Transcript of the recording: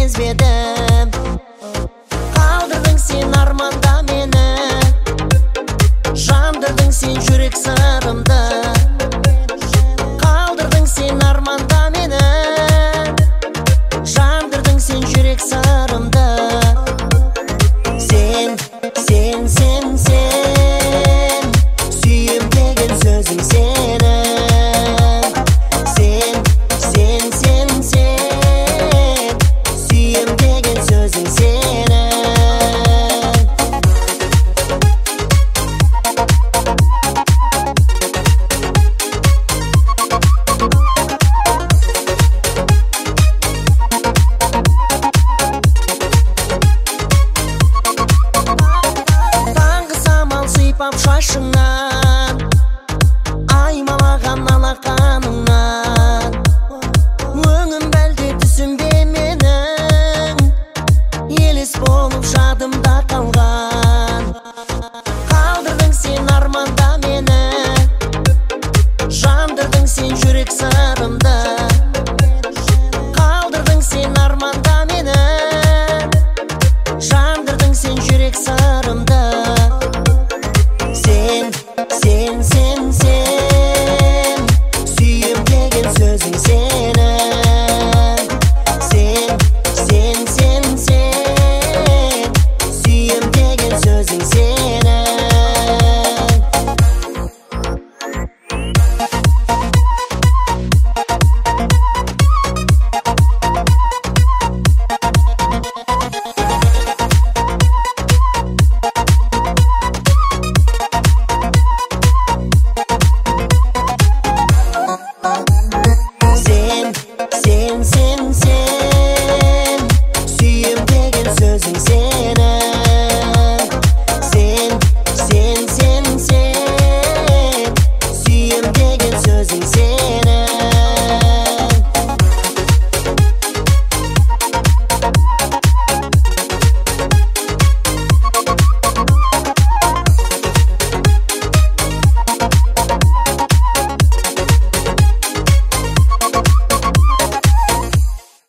сезбедім. Қалдырдың сен арманда мені, жандырдың сен жүрек сырымды. Қалдырдың сен арманда мені, жандырдың сен жүрек сырымды. Сен сүйем деген сөзің сені. Сен сүйем деген сөзің сені. Таңғы самал сыйпап шашыңнан, аймалаған алақаныңнан. Өңім бәлде түсімде менің, елес болып жадымда қалған. Қалдырдың сен арманда мені, жандырдың сен жүрек сырымды. Қалдырдың сен арманда мені, жандырдың сен жүрек сырымды. Сен сүйем деген сөзің сені. Сен сүйем деген сөзің сені. Sen